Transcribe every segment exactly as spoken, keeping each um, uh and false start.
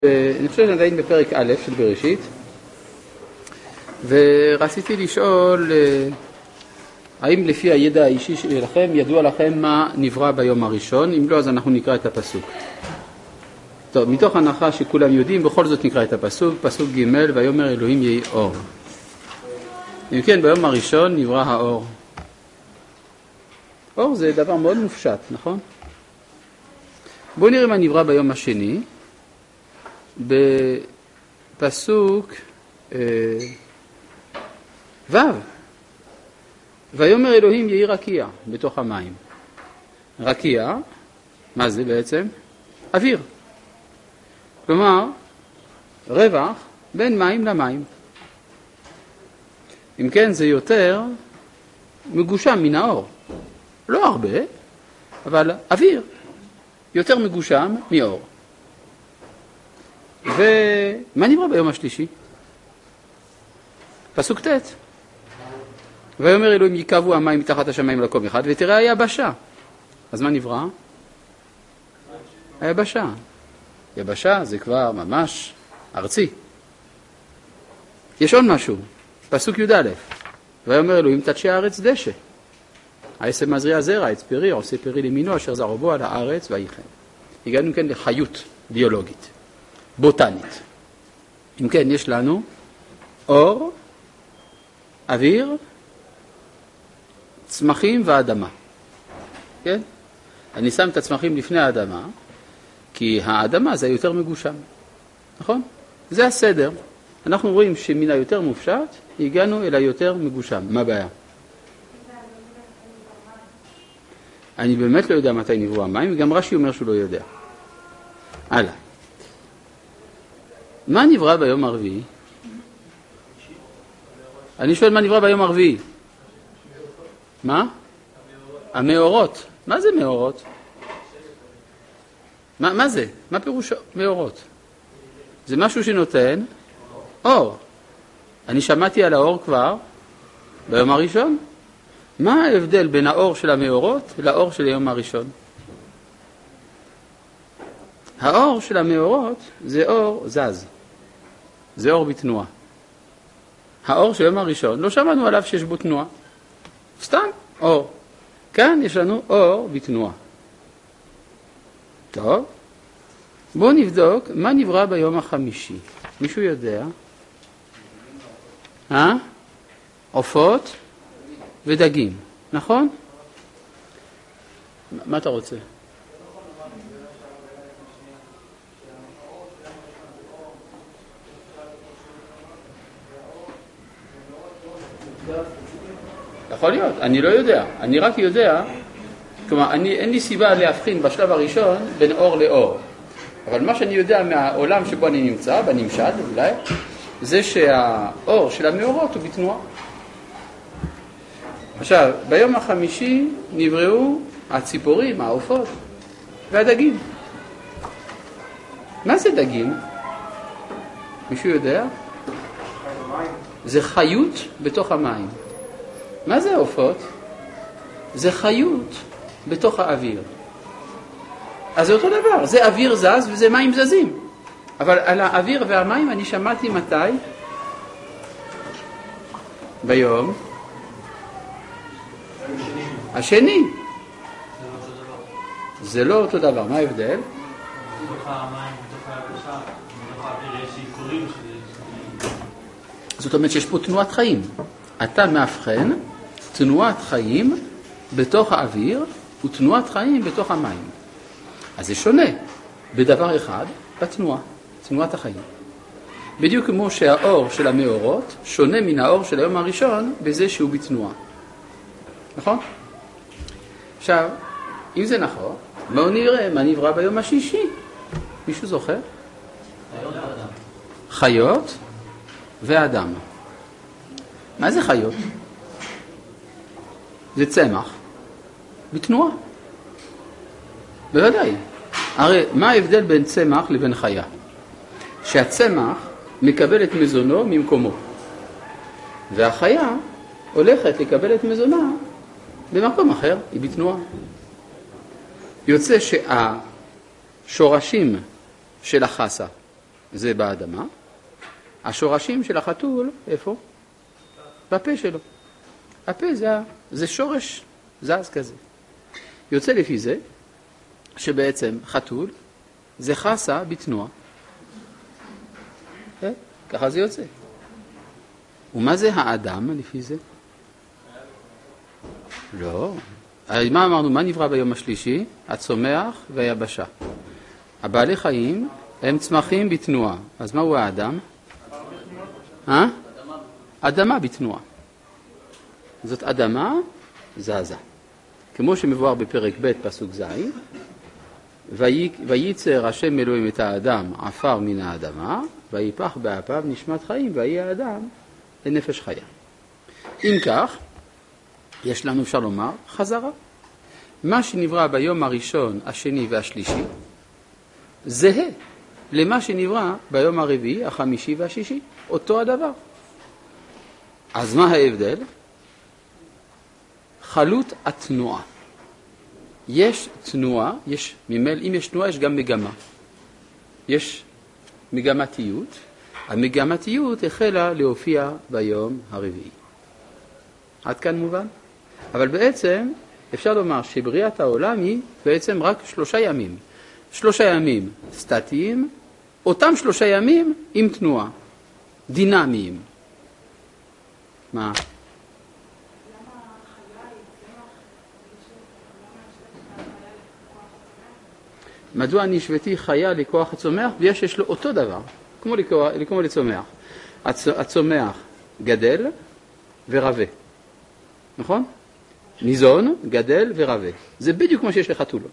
אני חושב שאני עדיין בפרק א' של בראשית, ורציתי לשאול האם לפי הידע האישי שלכם ידוע לכם מה נברא ביום הראשון. אם לא, אז אנחנו נקרא את הפסוק. טוב, מתוך הנחה שכולם יודעים, בכל זאת נקרא את הפסוק, פסוק ג' ויאמר אלוהים יהי אור. אם כן, ביום הראשון נברא האור. אור זה דבר מאוד מופשט, נכון? בואו נראה מה נברא ביום השני. בפסוק אה, ו' ויאמר אלוהים יהי רקיע בתוך המים. רקיע, מה זה בעצם? אוויר. כלומר, רווח בין מים למים. אם כן, זה יותר מגושם מן האור. לא הרבה, אבל אוויר יותר מגושם מאור. ומה נברא ביום השלישי? פסוק ט' ויאמר אלוהים יקבו המים מתחת השמיים למקום אחד ותראה היבשה. אז מה נברא? היבשה. יבשה זה כבר ממש ארצי. יש עוד משהו, פסוק י"א ויאמר אלוהים תדשא הארץ דשא, העשב מזריע זרע, עץ פרי עושה פרי למינו אשר זרעו בו על הארץ ויחן. הגענו כן לחיות ביולוגית בוטנית. אם כן, יש לנו אור, אוויר, צמחים ואדמה. כן? אני שם את הצמחים לפני האדמה, כי האדמה זה יותר מגושם. נכון? זה הסדר. אנחנו רואים שמן היותר מופשט, הגענו אל היותר מגושם. מה הבעיה? אני באמת לא יודע מתי נבראו המים, וגם רש"י אומר שהוא לא יודע. הלאה. מה נברא ביום הרביעי? אני שואל מה נברא ביום הרביעי? מה? המאורות. מה זה מאורות? מה, מה זה? מה פירוש מאורות? זה משהו שנותן אור. אני שמעתי על האור כבר ביום הראשון. מה ההבדל בין האור של המאורות לאור של היום הראשון? האור של המאורות זה אור זז. זה אור בתנועה. האור של היום הראשון, לא שמענו עליו שיש בו תנועה. סתם אור. כאן יש לנו אור בתנועה. טוב. בואו נבדוק מה נברא ביום החמישי. מישהו יודע? אה? עופות ודגים. נכון? מה אתה רוצה? יכול להיות, אני לא יודע. אני רק יודע, כלומר, אני, אין לי סיבה להבחין בשלב הראשון בין אור לאור. אבל מה שאני יודע מהעולם שבו אני נמצא, בנמשל אולי, זה שהאור של המאורות הוא בתנועה. עכשיו, ביום החמישי נבראו הציפורים, העופות והדגים. מה זה דגים? מישהו יודע? זה חיות בתוך המים. מה זה העופות? זה חיות בתוך האוויר. אז זה אותו דבר, זה אוויר זז וזה מים זזים. אבל על האוויר והמים אני שמעתי מתי? ביום השני. זה לא אותו דבר. מה ההבדל? בתוך המים, בתוך היבשה, בתוך האוויר יש עיקורים של... זאת אומרת שיש פה תנועת חיים. אתה מאבחן תנועת חיים בתוך האוויר ותנועת חיים בתוך המים. אז זה שונה בדבר אחד, בתנועה, תנועת החיים. בדיוק כמו שהאור של המאורות שונה מן האור של היום הראשון בזה שהוא בתנועה. נכון? עכשיו, אם זה נכון, בואו נראה מה נברא ביום השישי. מישהו זוכר? חיות ואדם. חיות ואדם. מה זה חיות? זה צמח בתנועה. בוודאי. הרי מה ההבדל בין צמח לבין חיה? שהצמח מקבל את מזונו ממקומו. והחיה הולכת לקבל את מזונה במקום אחר, היא בתנועה. יוצא שהשורשים של החסה זה באדמה. השורשים של החתול, איפה? בפה שלו. הפה זה, זה שורש זז כזה. יוצא לפי זה שבעצם חתול זה חסה בתנועה. כן? ככה זה יוצא. ומה זה האדם לפי זה? לא. מה אמרנו? מה נברא ביום השלישי? הצומח והיבשה. הבעלי חיים הם צמחים בתנועה. אז מהו האדם? אה? אדמה בתנועה. זאת אדמה זזה. כמו שמבואר בפרק ב' פסוק ז', וייצר השם אלוהים את האדם עפר מן האדמה, ויפח באפיו נשמת חיים, ויהי האדם לנפש חיה. אם כך, יש לנו, אפשר לומר, חזרה. מה שנברא ביום הראשון, השני והשלישי, זהה למה שנברא ביום הרביעי, החמישי והשישי. אותו הדבר. אז מה ההבדל? חלות התנועה. יש תנועה, יש ממל, אם יש תנועה יש גם מגמה. יש מגמתיות. המגמתיות החלה להופיע ביום הרביעי. עד כאן מובן? אבל בעצם אפשר לומר שבריאת העולם היא בעצם רק שלושה ימים. שלושה ימים סטטיים, אותם שלושה ימים עם תנועה, דינמיים. מה? מדוע נשבתי חיה לכוח הצומח? ויש יש לו אותו דבר, כמו, לכוח, כמו לצומח. הצ, הצומח גדל ורווה. נכון? ניזון, גדל ורווה. זה בדיוק כמו שיש לחתול.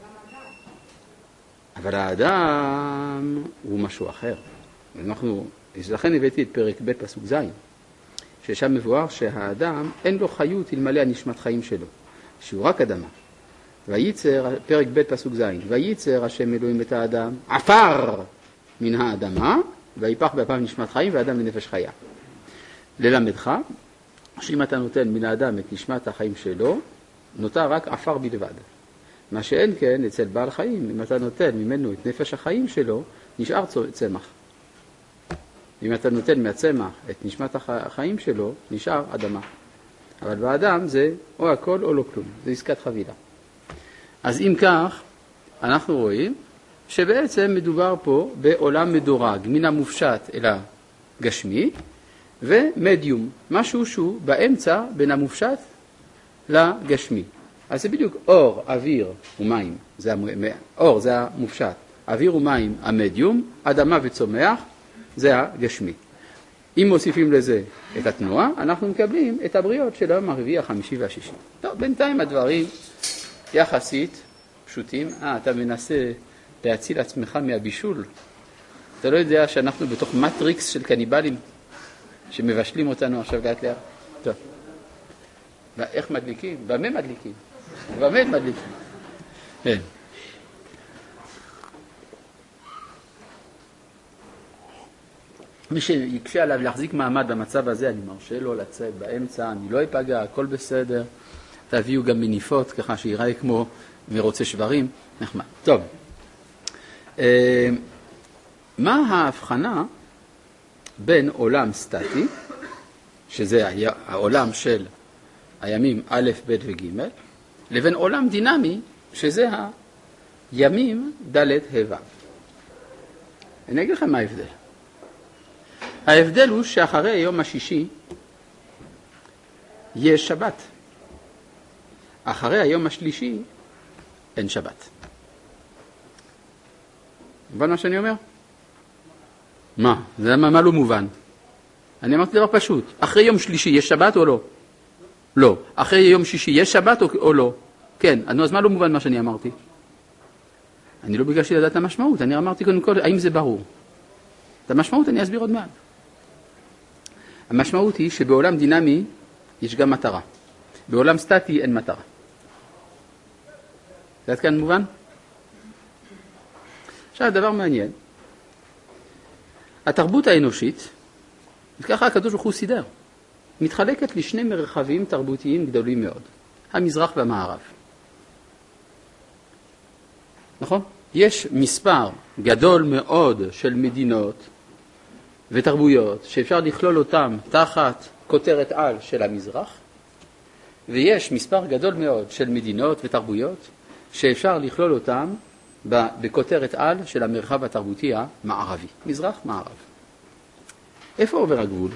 אבל האדם הוא משהו אחר. אנחנו, לכן הבאתי את פרק ב' פסוק ז', ששם מבואר שהאדם אין לו חיות אלמלא הנשמת חיים שלו, שהוא רק אדמה. וייצר, פרק ב' פסוק ז', וייצר השם אלוהים את האדם עפר מן האדמה, ויפח באפיו נשמת חיים, והאדם לנפש חיה. ללמדך, שאם אתה נותן מן האדם את נשמת החיים שלו, נותר רק עפר בלבד. מה שאין כן אצל בעל חיים, אם אתה נותן ממנו את נפש החיים שלו, נשאר צמח. אם אתה נותן מהצמח את נשמת החיים שלו, נשאר אדמה. אבל באדם זה או הכל או לא כלום, זה עסקת חבילה. אז אם כך, אנחנו רואים שבעצם מדובר פה בעולם מדורג, מן המופשט אל הגשמי, ומדיום, משהו שהוא באמצע בין המופשט לגשמי. אז זה בדיוק אור, אוויר ומים, זה המ... אור זה המופשט, אוויר ומים המדיום, אדמה וצומח זה הגשמי. אם מוסיפים לזה את התנועה, אנחנו מקבלים את הבריות של היום הרביעי, החמישי והשישי. טוב, בינתיים הדברים יחסית פשוטים. אה, אתה מנסה להציל עצמך מהבישול. אתה לא יודע שאנחנו בתוך מטריקס של קניבלים שמבשלים אותנו עכשיו לאט לאט. טוב. איך מדליקים? במה מדליקים? במה מדליקים? כן. מי שיקשה עליו להחזיק מעמד במצב הזה, אני מרשה לו לצאת באמצע, אני לא אפגע, הכל בסדר. תביאו גם מניפות, ככה שיראה כמו מרוצה שברים. נחמד. טוב. מה ההבחנה בין עולם סטטי, שזה העולם של הימים א', ב' וג', לבין עולם דינמי, שזה הימים ד', ה', ו'. אני אגיד לכם מה ההבדל. ההבדל הוא שאחרי היום השישי יש שבת. אחרי היום השלישי אין שבת. מובן מה שאני אומר? מה? זה מה, מה לא מובן? אני אמרתי דבר פשוט. אחרי יום שלישי יש שבת או לא? לא. אחרי יום שישי יש שבת או, או לא? כן. אז מה לא מובן מה שאני אמרתי? אני לא ביקשתי לדעת את המשמעות. אני אמרתי קודם כל, האם זה ברור? את המשמעות אני אסביר עוד מעט. המשמעות היא שבעולם דינמי יש גם מטרה. בעולם סטטי אין מטרה. זה עד כאן מובן? עכשיו, דבר מעניין. התרבות האנושית, וככה הקדוש ברוך הוא סידר, מתחלקת לשני מרחבים תרבותיים גדולים מאוד. המזרח והמערב. נכון? יש מספר גדול מאוד של מדינות ותרבויות שאפשר לכלול אותם תחת כותרת על של המזרח, ויש מספר גדול מאוד של מדינות ותרבויות שאפשר לכלול אותם בכותרת על של המרחב התרבותי המערבי, מזרח מערב. איפה עובר הגבול?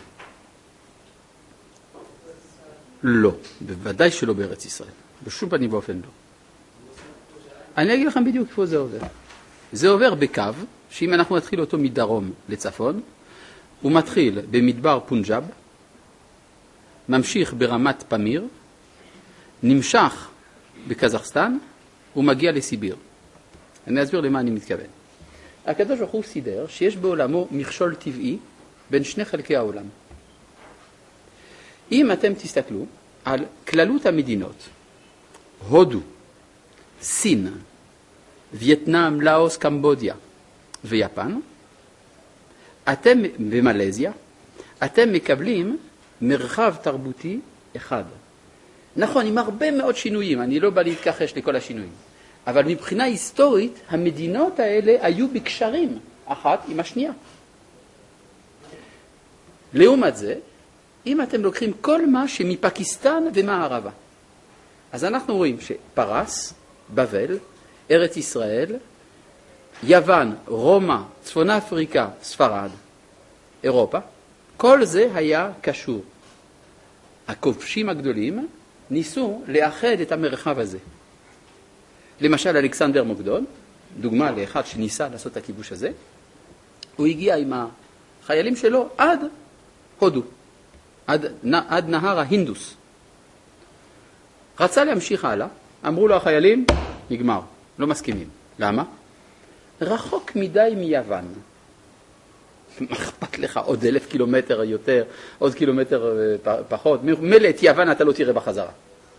לא, בוודאי שלא בארץ ישראל, בשום פנים באופן לא. אני אגיד לכם בדיוק איפה זה עובר. זה עובר בקו, שאם אנחנו נתחיל אותו מדרום לצפון, הוא מתחיל במדבר פונג'אב, ממשיך ברמת פמיר, נמשך בקזחסטן, ומגיע לסיביר. אני אסביר למה אני מתכוון. הקדוש ברוך הוא סידר שיש בעולמו מכשול טבעי בין שני חלקי העולם. אם אתם תסתכלו על כללות המדינות, הודו, סין, וייטנאם, לאוס, קמבודיה ויפן, אתם במלזיה, אתם מקבלים מרחב תרבותי אחד. נכון, עם הרבה מאוד שינויים, אני לא בא להתכחש לכל השינויים, אבל מבחינה היסטורית, המדינות האלה היו בקשרים אחת עם השנייה. לעומת זה, אם אתם לוקחים כל מה שמפקיסטן ומערבה, אז אנחנו רואים שפרס, בבל, ארץ ישראל, יוון, רומא, צפון אפריקה, ספרד, אירופה, כל זה היה קשור. הכובשים הגדולים ניסו לאחד את המרחב הזה. למשל, אלכסנדר מוקדון, דוגמה לאחד שניסה לעשות את הכיבוש הזה, הוא הגיע עם החיילים שלו עד הודו, עד, עד נהר ההינדוס. רצה להמשיך הלאה, אמרו לו החיילים, נגמר, לא מסכימים. למה? רחוק מדי מיוון. מה אכפת לך עוד אלף קילומטר יותר, עוד קילומטר פחות? מלא את יוון אתה לא תראה בחזרה.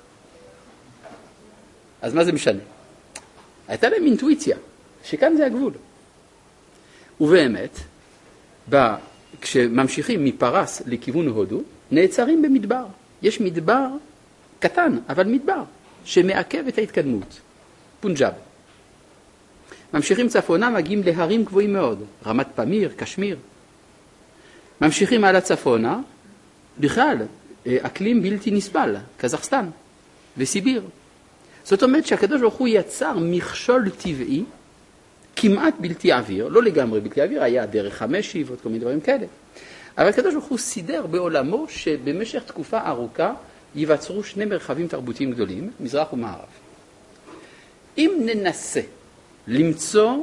אז מה זה משנה? הייתה להם אינטואיציה, שכאן זה הגבול. ובאמת, כשממשיכים מפרס לכיוון הודו, נעצרים במדבר. יש מדבר קטן, אבל מדבר, שמעכב את ההתקדמות. פונג'אב. ממשיכים צפונה, מגיעים להרים גבוהים מאוד, רמת פמיר, קשמיר. ממשיכים על הצפונה, בכלל, אקלים בלתי נסבל, קזחסטן וסיביר. זאת אומרת שהקדוש ברוך הוא יצר מכשול טבעי, כמעט בלתי עביר, לא לגמרי בלתי עביר, היה דרך המשי ועוד כל מיני דברים כאלה. אבל הקדוש ברוך הוא סידר בעולמו שבמשך תקופה ארוכה ייווצרו שני מרחבים תרבותיים גדולים, מזרח ומערב. אם ננסה למצוא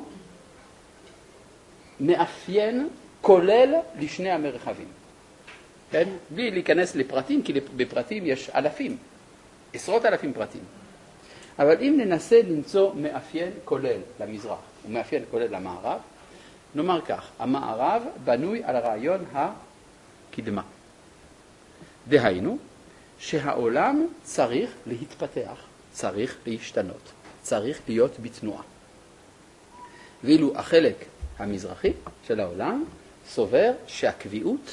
מאפיין כולל לשני המרחבים, כן? בלי להיכנס לפרטים, כי בפרטים יש אלפים, עשרות אלפים פרטים. אבל אם ננסה למצוא מאפיין כולל למזרח ומאפיין כולל למערב, נאמר כך, המערב בנוי על הרעיון הקדמה. דהיינו, שהעולם צריך להתפתח, צריך להשתנות, צריך להיות בתנועה. ואילו החלק המזרחי של העולם סובר שהקביעות,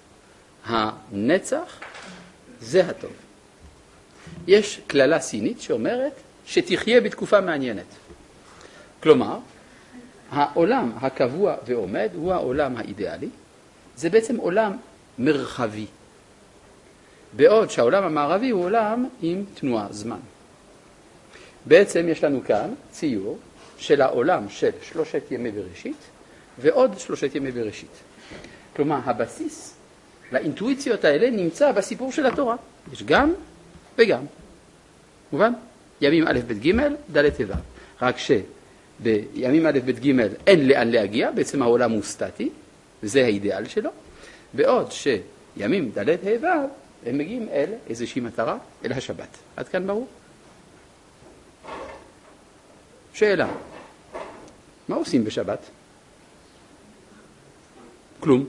הנצח, זה הטוב. יש כללה סינית שאומרת שתחיה בתקופה מעניינת. כלומר, העולם הקבוע ועומד הוא העולם האידיאלי, זה בעצם עולם מרחבי. בעוד שהעולם המערבי הוא עולם עם תנועה, זמן. בעצם יש לנו כאן ציור של העולם של שלושת ימי בראשית ועוד שלושת ימי בראשית. כלומר, הבסיס לאינטואיציות האלה נמצא בסיפור של התורה. יש גם וגם. מובן? ימים א' ב' ג' ד' ה'. רק שבימים א' ב' ג' אין לאן להגיע, בעצם העולם הוא סטטי, וזה האידיאל שלו. בעוד שימים ד' ה' ו' הם מגיעים אל איזושהי מטרה, אל השבת. עד כאן ברור? שאלה, מה עושים בשבת? כלום.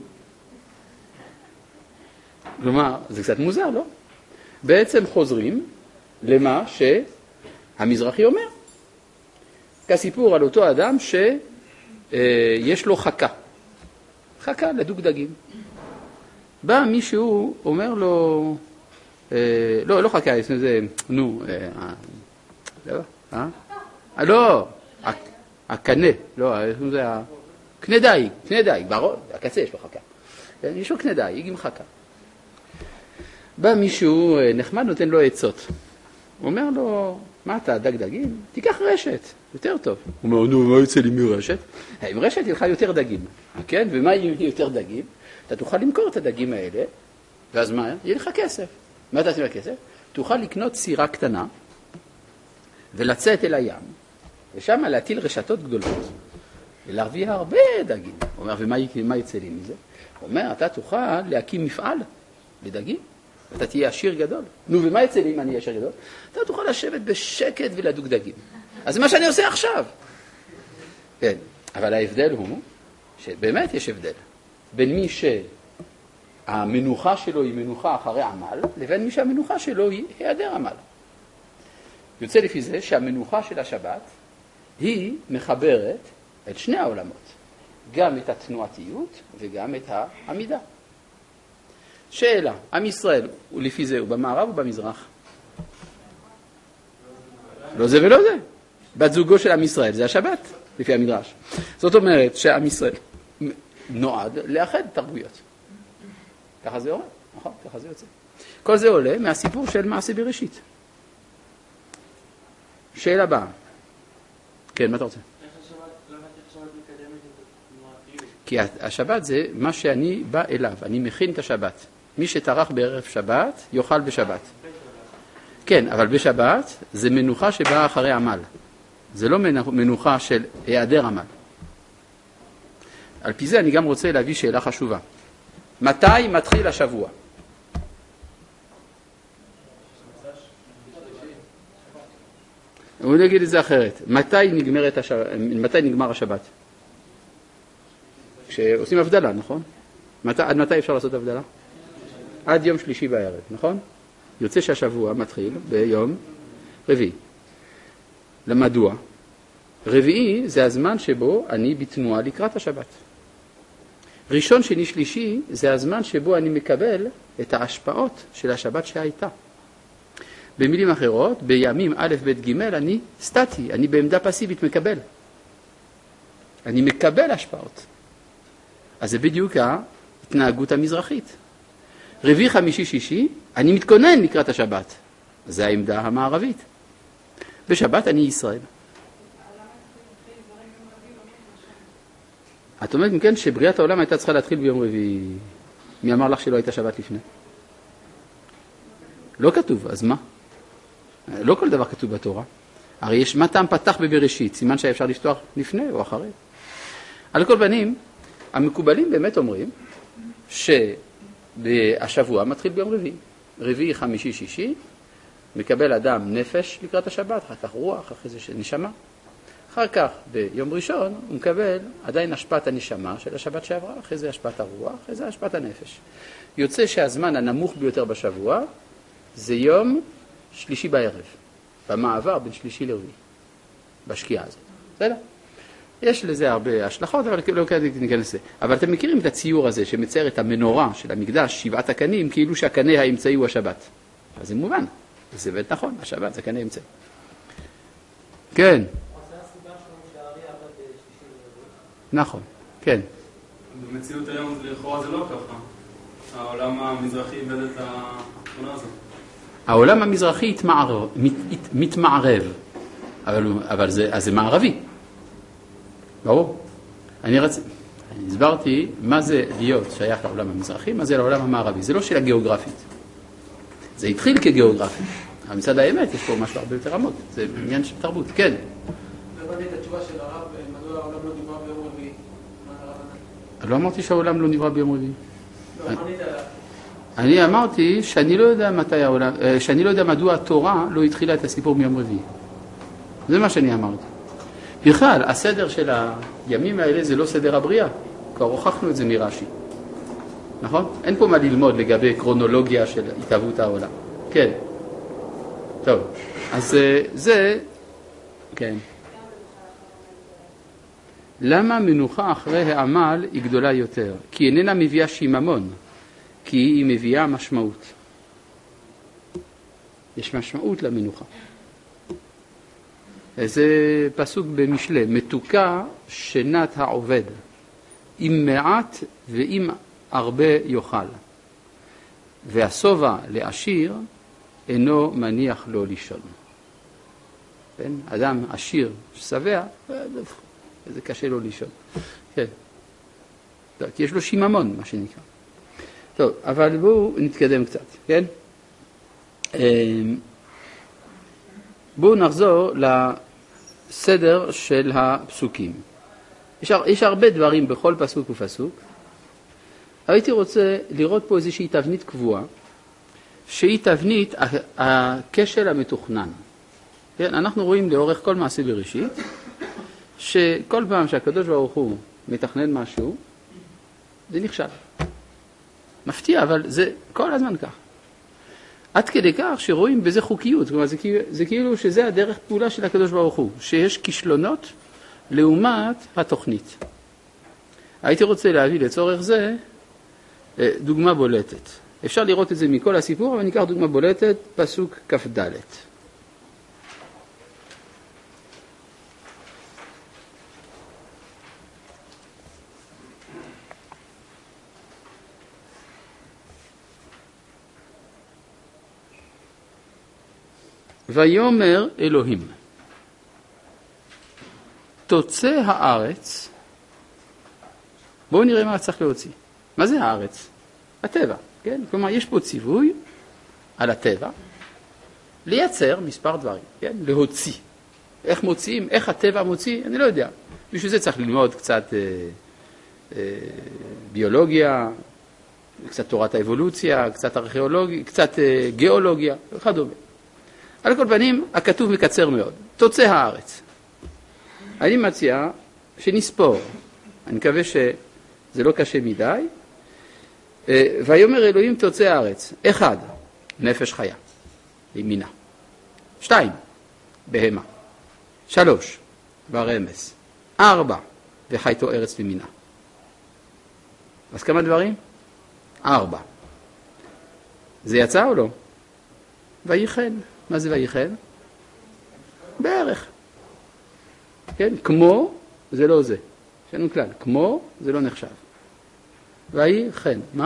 כלומר, זה קצת מוזר, לא? בעצם חוזרים למה שהמזרחי אומר. כסיפור על אותו אדם שיש לו חכה. חכה לדוג דגים. בא מישהו, אומר לו, לא, לא חכה, זה, נו, אה, לא, אה? לא, הקנה, לא, זה ה... קנה דייג, קנה דייג, ברור, הקצה יש לו חכה. יש לו קנה דייג עם חכה. בא מישהו נחמד, נותן לו עצות. הוא אומר לו, מה אתה, דג דגים? תיקח רשת, יותר טוב. הוא אומר, נו, מה יוצא לי מרשת? עם רשת יהיה לך יותר דגים. כן? ומה יהיה יותר דגים? אתה תוכל למכור את הדגים האלה, ואז מה? יהיה לך כסף. מה אתה עושה בכסף? תוכל לקנות סירה קטנה, ולצאת אל הים, ושם להטיל רשתות גדולות, ולהרוויח הרבה דגים. הוא אומר, ומה יצא לי מזה? הוא אומר, אתה תוכל להקים מפעל לדגים, ואתה תהיה עשיר גדול. נו, ומה יצא לי אם אני אהיה עשיר גדול? אתה תוכל לשבת בשקט ולדוג דגים. אז זה מה שאני עושה עכשיו. כן, אבל ההבדל הוא, שבאמת יש הבדל, בין מי שהמנוחה שלו היא מנוחה אחרי עמל, לבין מי שהמנוחה שלו היא היעדר עמל. יוצא לפי זה שהמנוחה של השבת היא מחברת את שני העולמות, גם את התנועתיות וגם את העמידה. שאלה, עם ישראל, לפי זה הוא במערב או במזרח? לא זה ולא זה. בת זוגו של עם ישראל זה השבת, לפי המדרש. זאת אומרת שעם ישראל נועד לאחד תרבויות. ככה זה עולה, נכון? ככה זה יוצא. כל זה עולה מהסיפור של מעשה בראשית. שאלה הבאה. כן, מה אתה רוצה? כי השבת זה מה שאני בא אליו, אני מכין את השבת. מי שטרח בערב שבת, יאכל בשבת. כן, אבל בשבת זה מנוחה שבאה אחרי עמל. זה לא מנוחה של היעדר עמל. על פי זה אני גם רוצה להביא שאלה חשובה. מתי מתחיל השבוע? הוא נגיד את זה אחרת. מתי נגמרת השבת? מתי נגמר השבת? כשעושים הבדלה, נכון? מת... עד מתי אפשר לעשות הבדלה? עד יום שלישי בערב, נכון? יוצא שהשבוע מתחיל ביום רביעי. למדוע? רביעי זה הזמן שבו אני בתנועה לקראת השבת. ראשון, שני, שלישי זה הזמן שבו אני מקבל את ההשפעות של השבת שהייתה. במילים אחרות, בימים א' ב' ג' אני סטטי, אני בעמדה פסיבית מקבל. אני מקבל השפעות. אז זה בדיוק ההתנהגות המזרחית. רביעי, חמישי, שישי, אני מתכונן לקראת השבת. זה העמדה המערבית. בשבת אני ישראל. את אומרת מכן שבריאת העולם הייתה צריכה להתחיל ביום רביעי. מי אמר לך שלא הייתה שבת לפני? לא כתוב, אז מה? לא כל דבר כתוב בתורה. הרי יש מה טעם פתח בבראשית, סימן שאפשר לפתוח לפני או אחרי. על כל פנים, המקובלים באמת אומרים שהשבוע מתחיל ביום רביעי. רביעי, חמישי, שישי, מקבל אדם נפש לקראת השבת, אחר כך רוח, אחרי זה נשמה. אחר כך ביום ראשון הוא מקבל עדיין השפעת הנשמה של השבת שעברה, אחרי זה השפעת הרוח, אחרי זה השפעת הנפש. יוצא שהזמן הנמוך ביותר בשבוע זה יום שלישי בערב, במעבר בין שלישי לרביעי, בשקיעה הזאת. בסדר? יש לזה הרבה השלכות, אבל לא ניכנס לזה. אבל אתם מכירים את הציור הזה שמצייר את המנורה של המקדש, שבעת הקנים, כאילו שהקנה האמצעי הוא השבת. אז זה מובן, זה באמת נכון, השבת זה קנה אמצעי. כן. נכון, כן. במציאות היום לכאורה זה לא ככה. העולם המזרחי איבד את התכונה הזאת. העולם המזרחי התמערב, מת, מתמערב, אבל, אבל זה, אז זה מערבי. ברור. אני רצ... אני הסברתי מה זה להיות שייך לעולם המזרחי, מה זה לעולם המערבי. זה לא שאלה גיאוגרפית. זה התחיל כגיאוגרפי. אבל מצד האמת יש פה משהו הרבה יותר עמוק. זה עניין של תרבות. כן. הבנתי את התשובה של הרב, מדוע העולם לא נברא ביום רביעי. לא אמרתי שהעולם לא נברא ביום רביעי. לא, אמרתי עליו. אני אמרתי שאני לא יודע מתי העולם, שאני לא יודע מדוע התורה לא התחילה את הסיפור מיום רביעי. זה מה שאני אמרתי. בכלל, הסדר של הימים האלה זה לא סדר הבריאה. כבר הוכחנו את זה מרש"י. נכון? אין פה מה ללמוד לגבי קרונולוגיה של התהוות העולם. כן. טוב. אז זה, כן. למה מנוחה אחרי העמל היא גדולה יותר? כי איננה מביאה שיממון. כי היא מביאה משמעות. יש משמעות למנוחה. זה פסוק במשלי, מתוקה שנת העובד, עם מעט ועם הרבה יאכל. והשובע לעשיר אינו מניח לו לישון. כן? אדם עשיר שבע, זה קשה לו לישון. כן. טוב, כי יש לו שיממון, מה שנקרא. טוב, אבל בואו נתקדם קצת, כן? בואו נחזור לסדר של הפסוקים. יש, יש הרבה דברים בכל פסוק ופסוק. הייתי רוצה לראות פה איזושהי תבנית קבועה, שהיא תבנית הכשל המתוכנן. כן? אנחנו רואים לאורך כל מעשה בראשית, שכל פעם שהקדוש ברוך הוא מתכנן משהו, זה נכשל. מפתיע, אבל זה כל הזמן כך. עד כדי כך שרואים בזה חוקיות, כלומר זה, זה כאילו שזה הדרך פעולה של הקדוש ברוך הוא, שיש כישלונות לעומת התוכנית. הייתי רוצה להביא לצורך זה דוגמה בולטת. אפשר לראות את זה מכל הסיפור, אבל ניקח דוגמה בולטת, פסוק כ"ד. ויאמר אלוהים, תוצא הארץ, בואו נראה מה צריך להוציא. מה זה הארץ? הטבע, כן? כלומר, יש פה ציווי על הטבע, לייצר מספר דברים, כן? להוציא. איך מוציאים? איך הטבע מוציא? אני לא יודע. בשביל זה צריך ללמוד קצת אה, אה, ביולוגיה, קצת תורת האבולוציה, קצת ארכיאולוגיה, קצת אה, גיאולוגיה, וכדומה. על כל פנים, הכתוב מקצר מאוד. תוצא הארץ. אני מציע שנספור. אני מקווה שזה לא קשה מדי. ויאמר אלוהים תוצא הארץ. אחד, נפש חיה, לימינה. שתיים, בהמה. שלוש, ברמס. ארבע, וחייתו ארץ לימינה. אז כמה דברים? ארבע. זה יצא או לא? ויחן. מה זה ויחן? בערך. כן? כמו זה לא זה. יש לנו כלל. כמו זה לא נחשב. ויחן. מה?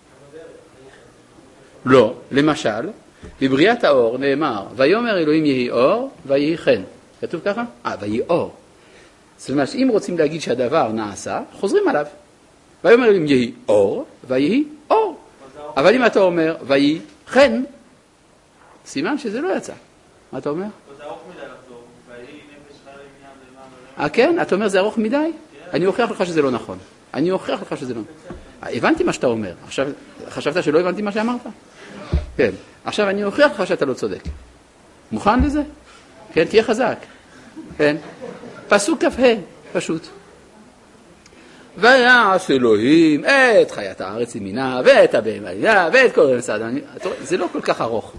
לא. למשל, בבריאת האור נאמר, ויאמר אלוהים יהי אור, ויהי חן. כתוב ככה? אה, ויהי אור. זאת אומרת, אם רוצים להגיד שהדבר נעשה, חוזרים עליו. ויאמר אלוהים יהי אור, ויהי אור. אבל אם אתה אומר, ויהי חן, סימן שזה לא יצא. מה אתה אומר? זה ארוך מדי לחזור. ויהי נפש חיה לימינה בהמה. אה, כן? אתה אומר זה ארוך מדי? אני אוכיח לך שזה לא נכון. אני אוכיח לך שזה לא נכון. הבנתי מה שאתה אומר. עכשיו, חשבת שלא הבנתי מה שאמרת? כן. עכשיו אני אוכיח לך שאתה לא צודק. מוכן לזה? כן, תהיה חזק. כן. פסוק כ"ה, פשוט. ויעש אלוהים את חיית הארץ ימינה ואת הבהמה ימינה ואת כל רמס האדם. זה לא כל כך ארוך.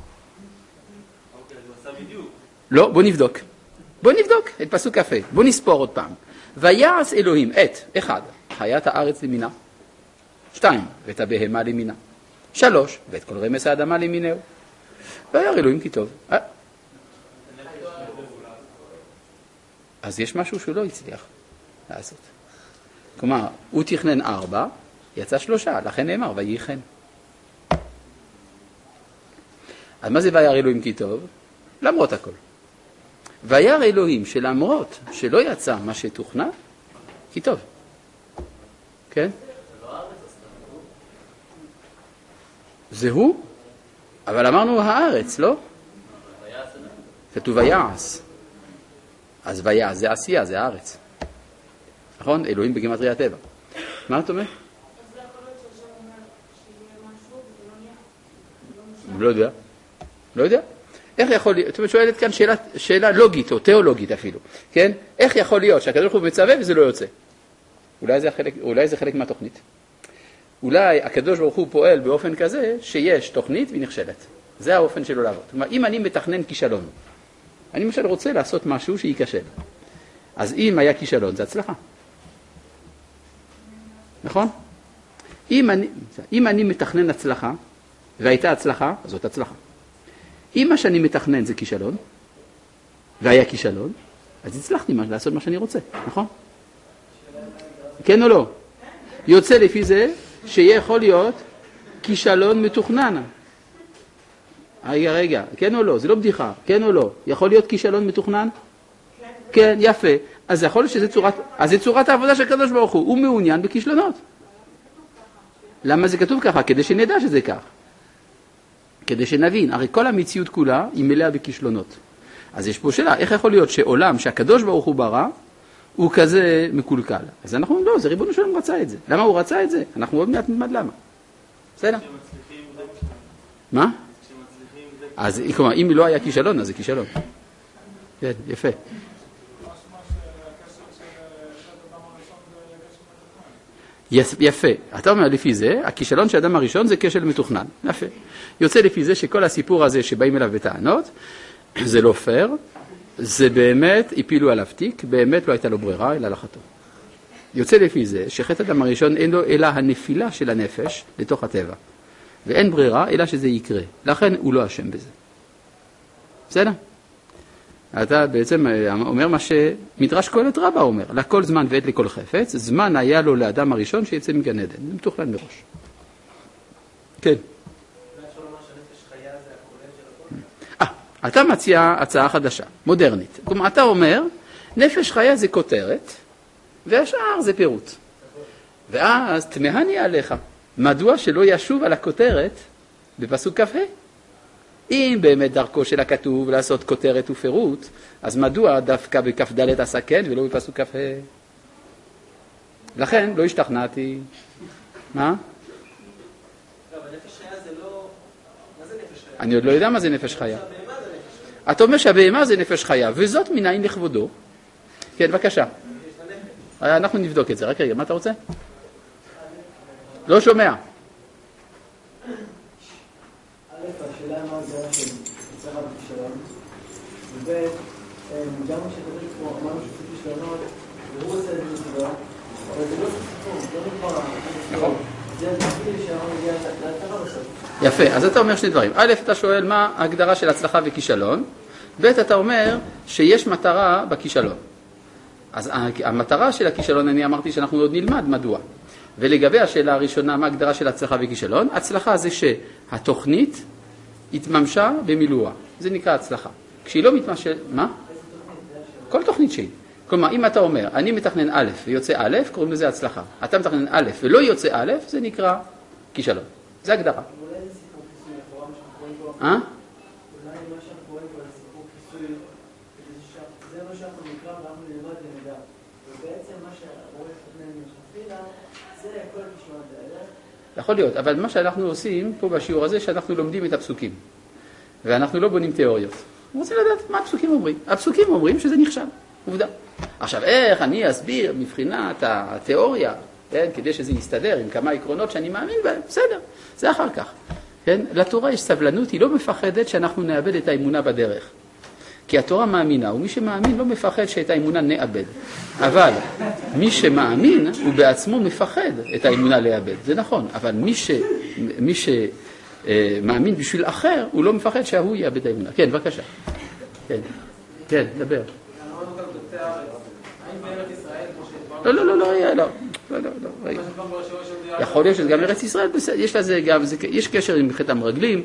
לא, בוא נבדוק. בוא נבדוק את פסוק כ"ה. בוא נספור עוד פעם. ויעש אלוהים את, אחד, חיית הארץ לימינה. שתיים, ואת הבהמה לימינה. שלוש, ואת כל רמס האדמה לימינהו. וירא אלוהים כי טוב. אז יש משהו שהוא לא הצליח לעשות. כלומר, הוא תכנן ארבע, יצא שלושה, לכן נאמר, ויהי חן. אז מה זה וירא אלוהים כי טוב? למרות הכל. וירא אלוהים שלמרות שלא יצא מה שתוכנן, כי טוב. כן? זה הוא, אבל אמרנו הארץ, לא? כתוב ויעש. אז ויעש זה עשייה, זה הארץ. נכון? אלוהים בגימטריה הטבע. מה אתה אומר? אז זה יכול להיות שהשם אומר שיהיה משהו וזה לא נהיה? לא יודע. לא יודע. איך יכול להיות? את שואלת כאן שאלה, שאלה לוגית או תיאולוגית אפילו. כן? איך יכול להיות שהקדוש ברוך הוא מצווה וזה לא יוצא? אולי זה חלק, אולי זה חלק מהתוכנית. אולי הקדוש ברוך הוא פועל באופן כזה שיש תוכנית והיא נכשלת. זה האופן שלו לעבוד. כלומר, אם אני מתכנן כישלון, אני למשל רוצה לעשות משהו שייכשל. אז אם היה כישלון, זה הצלחה. נכון? אם אני, אם אני מתכנן הצלחה, והייתה הצלחה, אז זאת הצלחה. אם מה שאני מתכנן זה כישלון, והיה כישלון, אז הצלחתי לעשות מה שאני רוצה, נכון? כן או לא? יוצא לפי זה שיכול להיות כישלון מתוכנן. רגע, רגע, כן או לא? זה לא בדיחה, כן או לא? יכול להיות כישלון מתוכנן? כן, יפה. אז יכול להיות שזה צורת, אז זה צורת העבודה של הקדוש ברוך הוא. הוא מעוניין בכישלונות. למה זה כתוב ככה? כדי שנדע שזה כך. כדי שנבין. הרי כל המציאות כולה היא מלאה בכישלונות. אז יש פה שאלה, איך יכול להיות שעולם שהקדוש ברוך הוא ברא, הוא כזה מקולקל? אז אנחנו לא, זה ריבונו שלום רצה את זה. למה הוא רצה את זה? אנחנו עוד מעט נלמד למה. בסדר? מה? אז כלומר, אם לא היה כישלון, אז זה כישלון. כן, יפה. יפה. אתה אומר לפי זה, הכישלון של האדם הראשון זה כשל מתוכנן. יפה. יוצא לפי זה שכל הסיפור הזה שבאים אליו בטענות, זה לא פייר, זה באמת, הפילו עליו תיק, באמת לא הייתה לו ברירה, אלא לחתו. יוצא לפי זה שחטא האדם הראשון אין לו אלא הנפילה של הנפש לתוך הטבע. ואין ברירה אלא שזה יקרה. לכן הוא לא אשם בזה. בסדר? אתה בעצם אומר מה שמדרש קהלת רבה אומר, לכל זמן ועת לכל חפץ, זמן היה לו לאדם הראשון שיצא מגן עדן. זה מתוכנן מראש. כן. אה, אתה מציע הצעה חדשה, מודרנית. כלומר, אתה אומר, נפש חיה זה כותרת, והשאר זה פירוט. ואז תמהני עליך. מדוע שלא ישוב על הכותרת בפסוק כ"ה? אם באמת דרכו של הכתוב לעשות כותרת ופירוט, אז מדוע דווקא בכ"ד עשה כן ולא בפסוק כ"ה? לכן לא השתכנעתי. מה? אבל נפש חיה זה לא... מה זה נפש חיה? אני עוד לא יודע מה זה נפש חיה. אתה אומר שהבהמה זה נפש חיה, וזאת מנין לכבודו. כן, בבקשה. אנחנו נבדוק את זה. רק רגע, מה אתה רוצה? לא שומע. השאלה מה זה של יצרה בכישלון, ובית, גם כשתדריק פה אמרנו שצריך כישלונות, והוא עושה את זה בסדר, אבל זה לא סיפור, זה לא נגמר, נכון. זה נפעיל שהרם מגיע להצלחה בסוף. יפה, אז אתה אומר שני דברים. א', אתה שואל מה ההגדרה של הצלחה וכישלון, ב', אתה אומר שיש מטרה בכישלון. אז המטרה של הכישלון, אני אמרתי שאנחנו עוד נלמד מדוע. ולגבי השאלה הראשונה, מה ההגדרה של הצלחה וכישלון? הצלחה זה שהתוכנית התממשה במילואה. זה נקרא הצלחה. כשהיא לא מתמשלת, מה? כל תוכנית שהיא. כלומר, אם אתה אומר, אני מתכנן א' ויוצא א', קוראים לזה הצלחה. אתה מתכנן א' ולא יוצא א', זה נקרא כישלון. זה הגדרה. אולי זה סיפור כיסוי, לכאורה מה שאנחנו רואים פה. אה? אולי מה שאנחנו רואים פה זה סיפור כיסוי, זה מה שאנחנו נקרא ואנחנו נלמד ונדע. ובעצם מה שרואה לפני מלכתחילה, זה כל הכישלונות האלה. יכול להיות, אבל מה שאנחנו עושים פה בשיעור הזה, שאנחנו לומדים את הפסוקים. ואנחנו לא בונים תיאוריות. אנחנו רוצים לדעת מה הפסוקים אומרים. הפסוקים אומרים שזה נכשל, עובדה. עכשיו, איך אני אסביר מבחינת התיאוריה, כן, כדי שזה יסתדר עם כמה עקרונות שאני מאמין בהם, בסדר, זה אחר כך. כן? לתורה יש סבלנות, היא לא מפחדת שאנחנו נאבד את האמונה בדרך. כי התורה מאמינה, ומי שמאמין לא מפחד שאת האמונה נאבד. אבל מי שמאמין, הוא בעצמו מפחד את האמונה לאבד. זה נכון, אבל מי, ש, מי שמאמין בשביל אחר, הוא לא מפחד שהוא יאבד את האמונה. כן, בבקשה. כן, כן, דבר. אמרנו כאן בקצה הארץ. האם בארץ ישראל, כמו שדברנו... לא, לא, לא, לא, לא, לא, לא, לא, רגע. יכול להיות שגם ארץ ישראל, יש לזה גם, יש קשר עם חטא המרגלים,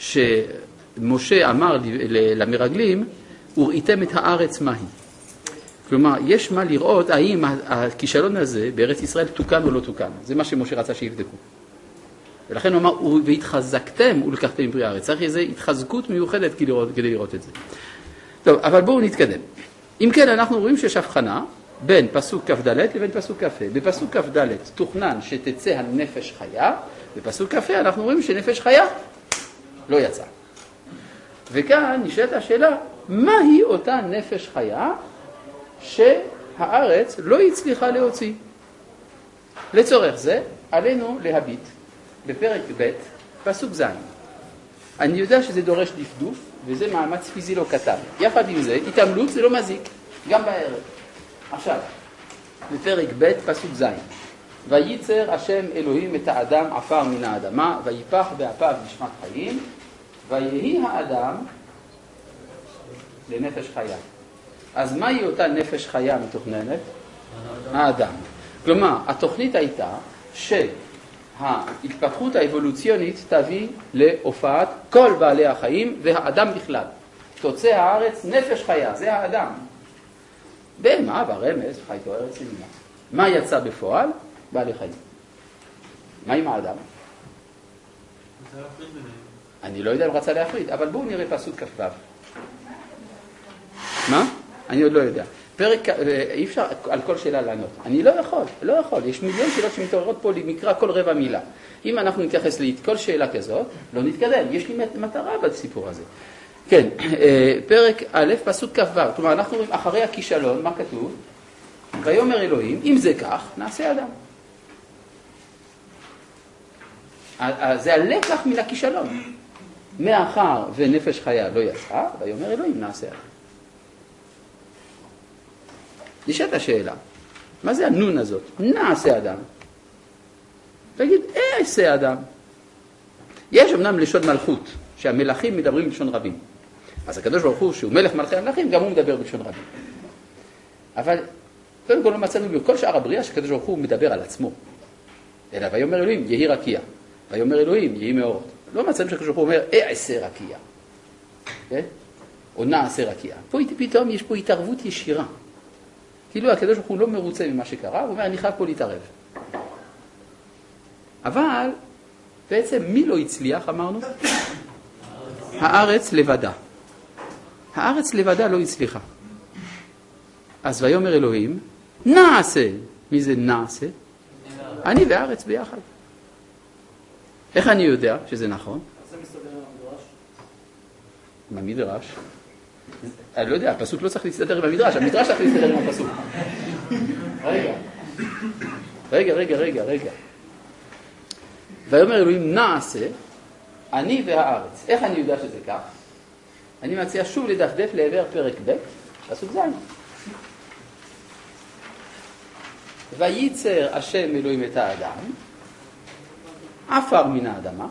שמשה אמר למרגלים, וראיתם את הארץ מהי. כלומר, יש מה לראות האם הכישלון הזה בארץ ישראל תוקן או לא תוקן. זה מה שמשה רצה שיבדקו. ולכן הוא אמר, והתחזקתם ולקחתם מפרי הארץ. צריך איזו התחזקות מיוחדת כדי לראות, כדי לראות את זה. טוב, אבל בואו נתקדם. אם כן, אנחנו רואים שיש הבחנה בין פסוק כ"ד לבין פסוק כ"ה. בפסוק כ"ד תוכנן שתצא הנפש חיה, בפסוק כ"ה אנחנו רואים שנפש חיה לא יצא. וכאן נשאלת השאלה, מהי אותה נפש חיה שהארץ לא הצליחה להוציא? לצורך זה, עלינו להביט בפרק ב' פסוק ז'. אני יודע שזה דורש דפדוף, וזה מאמץ פיזי לא קטן. יחד עם זה, התעמלות זה לא מזיק, גם בערב. עכשיו, בפרק ב' פסוק ז'. וייצר השם אלוהים את האדם עפר מן האדמה, ויפח באפיו נשמת חיים, ויהי האדם לנפש חיה. אז מהי אותה נפש חיה מתוכננת? האדם. כלומר, התוכנית הייתה שההתפתחות האבולוציונית תביא להופעת כל בעלי החיים והאדם בכלל. תוצא הארץ נפש חיה, זה האדם. בהמה ברמז, חייתו ארץ ימינה. מה יצא בפועל? בעלי חיים. מה עם האדם? אני לא יודע אם רצה להפריד, אבל בואו נראה פסוק כ"ו. מה? אני עוד לא יודע. פרק, אי אפשר על כל שאלה לענות. אני לא יכול, לא יכול. יש מיליון שאלות שמתעוררות פה למקרא כל רבע מילה. אם אנחנו נתייחס לכל שאלה כזאת, לא נתקדם. יש לי מטרה בסיפור הזה. כן, פרק א', פסוק כ"ו. כלומר, אנחנו רואים אחרי הכישלון, מה כתוב? ויאמר אלוהים, אם זה כך, נעשה אדם. זה הלקח מן הכישלון. מאחר ונפש חיה לא יצאה, ויאמר אלוהים, נעשה אדם. נשאלת השאלה, מה זה הנון הזאת? נעשה אדם. תגיד, אעשה אדם. יש אמנם לשון מלכות, שהמלכים מדברים בלשון רבים. אז הקדוש ברוך הוא, שהוא מלך מלכי המלכים, גם הוא מדבר בלשון רבים. אבל קודם כל לא מצאנו בכל שאר הבריאה שהקדוש ברוך הוא מדבר על עצמו. אלא ויאמר אלוהים, יהי רקיע. ויאמר אלוהים, יהי מאורות. לא מצאנו שהקדוש ברוך הוא אומר, אעשה רקיע. כן? או נעשה רקיע. פה פתאום יש פה התערבות ישירה. כאילו הקדוש ברוך הוא לא מרוצה ממה שקרה, הוא אומר, אני חייב פה להתערב. אבל בעצם מי לא הצליח, אמרנו? הארץ לבדה. הארץ לבדה לא הצליחה. אז ויאמר אלוהים, נעשה. מי זה נעשה? אני והארץ ביחד. איך אני יודע שזה נכון? זה מסתדר עם המדרש? עם המדרש? אני לא יודע, הפסוק לא צריך להסתדר עם המדרש, המדרש צריך להסתדר עם הפסוק. רגע, רגע, רגע, רגע, רגע. ויאמר אלוהים, נעשה, אני והארץ. איך אני יודע שזה כך? אני מציע שוב לדפדף לעבר פרק ב', פסוק ז'. וייצר השם אלוהים את האדם, עפר מן האדמה,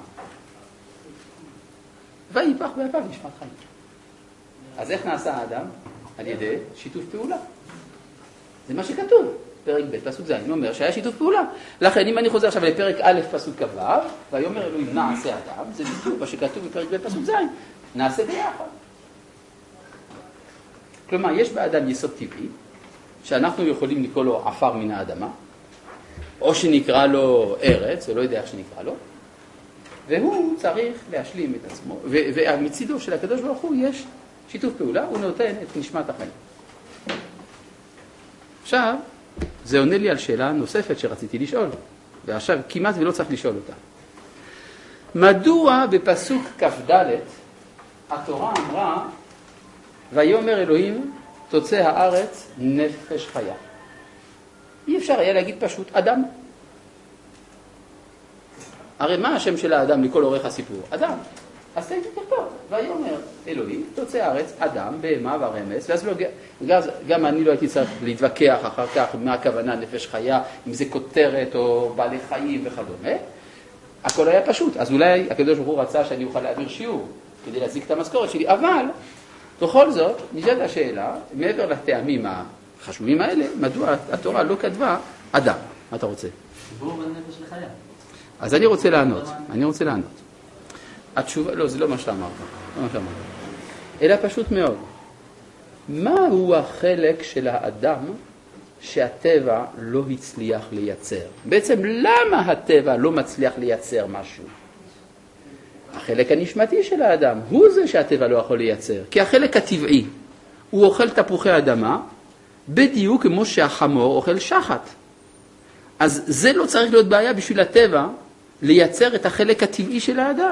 ויפח באפיו נשמת חיים. אז איך נעשה האדם? על ידי שיתוף פעולה. זה מה שכתוב. פרק ב' פסוק ז' אומר שהיה שיתוף פעולה. לכן אם אני חוזר עכשיו לפרק א' פסוק כ"ו, ויאמר אלוהים נעשה אדם, זה בדיוק מה שכתוב בפרק ב' פסוק ז', נעשה ביחד. כלומר, יש באדם יסוד טבעי, שאנחנו יכולים לקרוא לו עפר מן האדמה, או שנקרא לו ארץ, או לא יודע איך שנקרא לו, והוא צריך להשלים את עצמו, ומצידו של הקדוש ברוך הוא יש שיתוף פעולה, הוא נותן את נשמת החיים. עכשיו, זה עונה לי על שאלה נוספת שרציתי לשאול, ועכשיו כמעט ולא צריך לשאול אותה. מדוע בפסוק כ"ד התורה אמרה, ויאמר אלוהים תוצא הארץ נפש חיה? אי אפשר היה להגיד פשוט אדם. הרי מה השם של האדם לכל אורך הסיפור? אדם. אז תגיד כתוב, ויאמר אלוהים תוצא הארץ אדם, בהמה ורמס, ואז לא, גם, גם אני לא הייתי צריך להתווכח אחר כך מה הכוונה נפש חיה, אם זה כותרת או בעלי חיים וכדומה. הכל היה פשוט. אז אולי הקדוש ברוך הוא רצה שאני אוכל להעביר שיעור כדי להזיק את המשכורת שלי, אבל בכל זאת נשאלת השאלה, מעבר לטעמים החשובים האלה, מדוע התורה לא כתבה אדם? מה אתה רוצה? דיבור בין נפש לחיה. אז אני רוצה לענות, אני רוצה לענות. התשובה, לא, זה לא מה שאמרת, לא מה שאמרת. אלא פשוט מאוד. מהו החלק של האדם שהטבע לא הצליח לייצר? בעצם למה הטבע לא מצליח לייצר משהו? החלק הנשמתי של האדם הוא זה שהטבע לא יכול לייצר. כי החלק הטבעי, הוא אוכל תפוחי אדמה, בדיוק כמו שהחמור אוכל שחת. אז זה לא צריך להיות בעיה בשביל הטבע לייצר את החלק הטבעי של האדם.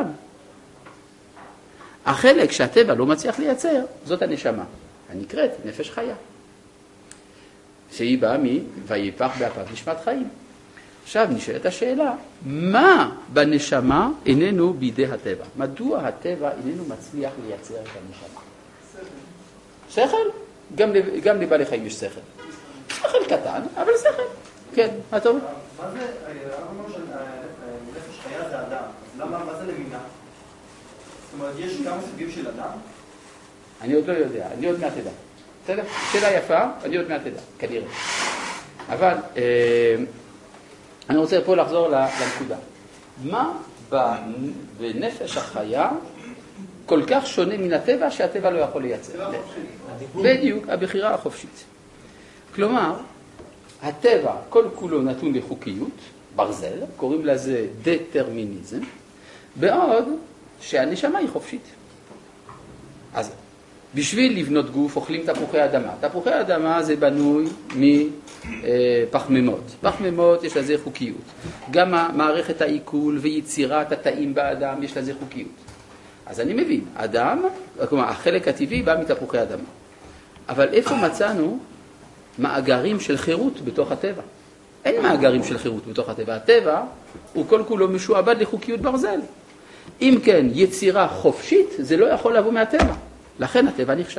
החלק שהטבע לא מצליח לייצר, זאת הנשמה, הנקראת נפש חיה. שהיא באה מ... ויפח באפיו נשמת חיים. עכשיו נשאלת השאלה, מה בנשמה איננו בידי הטבע? מדוע הטבע איננו מצליח לייצר את הנשמה? שכל. שכל? גם, גם לבעלי חיים יש שכל. שכל קטן, אבל שכל. כן, מה טוב? מה זה, אנחנו אומרים שנפש חיה זה אדם, למה, מה זה למינה? זאת אומרת, יש כמה סוגים של אדם? אני עוד לא יודע, אני עוד מעט אדע. בסדר? שאלה יפה, אני עוד מעט אדע, כנראה. אבל אה, אני רוצה פה לחזור לנקודה. מה בנפש החיה כל כך שונה מן הטבע שהטבע לא יכול לייצר? בדיוק, הבחירה החופשית. כלומר, הטבע כל כולו נתון לחוקיות, ברזל, קוראים לזה דטרמיניזם, בעוד שהנשמה היא חופשית. אז בשביל לבנות גוף אוכלים תפוחי אדמה. תפוחי אדמה זה בנוי מפחמימות. פחמימות יש לזה חוקיות. גם מערכת העיכול ויצירת התאים באדם יש לזה חוקיות. אז אני מבין, אדם, כלומר החלק הטבעי בא מתפוחי אדמה. אבל איפה מצאנו מאגרים של חירות בתוך הטבע? אין מאגרים של חירות בתוך הטבע. הטבע הוא כל כולו משועבד לחוקיות ברזל. אם כן, יצירה חופשית זה לא יכול לבוא מהטבע. לכן הטבע נכשל.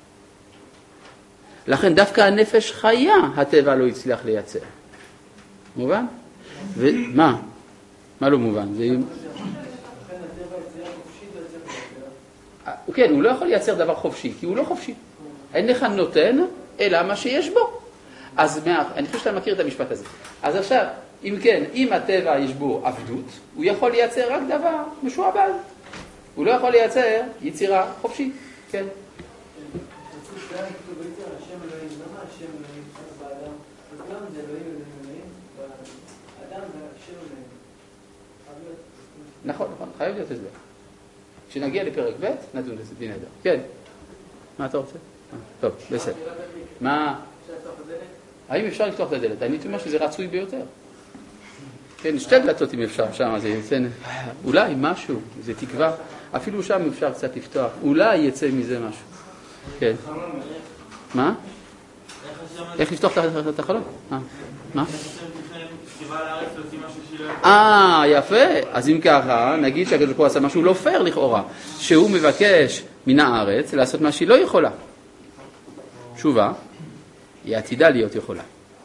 לכן דווקא הנפש חיה הטבע לא הצליח לייצר. מובן? ומה? מה לא מובן? זה... כן, הוא לא יכול לייצר דבר חופשי, כי הוא לא חופשי. אין לך נותן, אלא מה שיש בו. אז מה, אני חושב שאתה מכיר את המשפט הזה. אז עכשיו, אם כן, אם הטבע יש בו עבדות, הוא יכול לייצר רק דבר משועבד. הוא לא יכול לייצר יצירה חופשית. כן. נכון, נכון, חייב להיות הסבר. כשנגיע לפרק ב' נדון לזה, בלי נדר. כן. מה אתה רוצה? טוב, בסדר. מה? האם אפשר לפתוח את הדלת? אני אומר שזה רצוי ביותר. כן, שתי דלתות אם אפשר שם, זה יצא, אולי משהו, זה תקווה. אפילו שם אפשר קצת לפתוח, אולי יצא מזה משהו. כן. מה? איך לפתוח את החלום? מה? אה, יפה. אז אם ככה, נגיד שהקדוש ברוך הוא עשה משהו לא פייר לכאורה, שהוא מבקש מן הארץ לעשות מה שהיא לא יכולה. תשובה, היא עתידה להיות יכולה.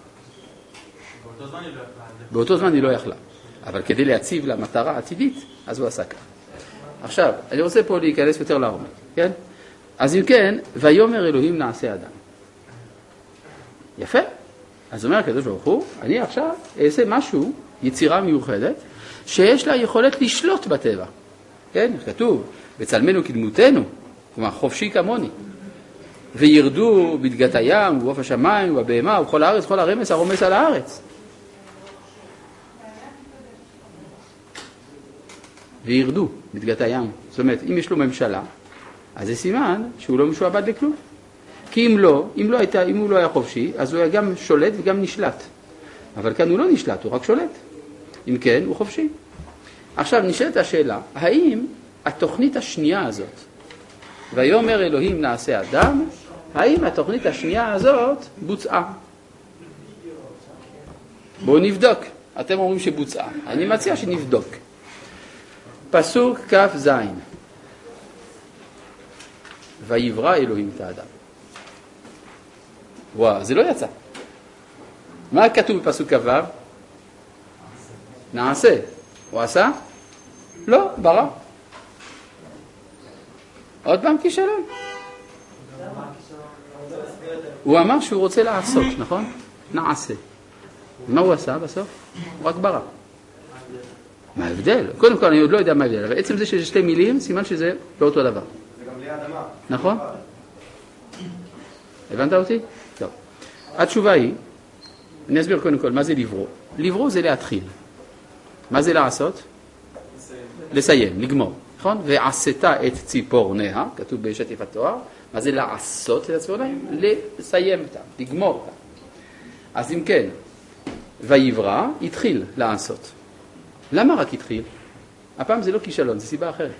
באותו זמן היא לא יכלה. אבל כדי להציב לה מטרה עתידית, אז הוא עשה כך. עכשיו, אני רוצה פה להיכנס יותר לעומק, כן? אז אם כן, ויאמר אלוהים נעשה אדם. יפה. אז אומר הקדוש ברוך הוא, אני עכשיו אעשה משהו, יצירה מיוחדת, שיש לה יכולת לשלוט בטבע. כן? כתוב, בצלמנו כדמותנו, כלומר חופשי כמוני. וירדו בדגת הים, ובעוף השמיים, ובבהמה, ובכל הארץ, כל הרמס הרומס על הארץ. וירדו בדגת הים. זאת אומרת, אם יש לו ממשלה, אז זה סימן שהוא לא משועבד לכלום. כי אם לא, אם, לא הייתה, אם הוא לא היה חופשי, אז הוא היה גם שולט וגם נשלט. אבל כאן הוא לא נשלט, הוא רק שולט. אם כן, הוא חופשי. עכשיו נשאלת השאלה, האם התוכנית השנייה הזאת, ויאמר אלוהים נעשה אדם, האם התוכנית השנייה הזאת בוצעה? בואו נבדוק. אתם אומרים שבוצעה. אני מציע שנבדוק. פסוק כף זין. ויברא אלוהים את האדם. וואו, זה לא יצא. מה כתוב בפסוק כ"ו? נעשה. הוא עשה? לא, ברא. עוד פעם כישלון. הוא אמר שהוא רוצה לעשות, נכון? נעשה. מה הוא עשה בסוף? הוא רק ברא. מה ההבדל? קודם כל אני עוד לא יודע מה ההבדל, אבל עצם זה שיש שתי מילים, סימן שזה לא אותו דבר. זה גם בלי האדמה. נכון? הבנת אותי? טוב. התשובה היא, אני אסביר קודם כל, מה זה לברוא? לברוא זה להתחיל. מה זה לעשות? לסיים, לגמור. נכון? ועשת את ציפורניה, כתוב בשטף התואר. מה זה לעשות את הציפורניה? לסיים אותה, לגמור אותה. אז אם כן, ויברא, התחיל לעשות. למה רק התחיל? הפעם זה לא כישלון, זה סיבה אחרת.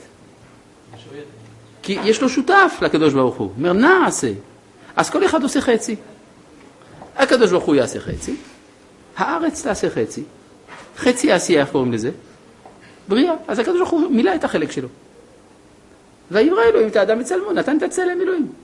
כי יש לו שותף לקדוש ברוך הוא. אומר, נעשה. אז כל אחד עושה חצי. הקדוש ברוך הוא יעשה חצי, הארץ תעשה חצי. חצי העשייה, איך קוראים לזה? בריאה. אז הקדוש ברוך הוא מילא את החלק שלו. ויברא אלוהים את האדם בצלמו, נתן את הצלם אלוהים.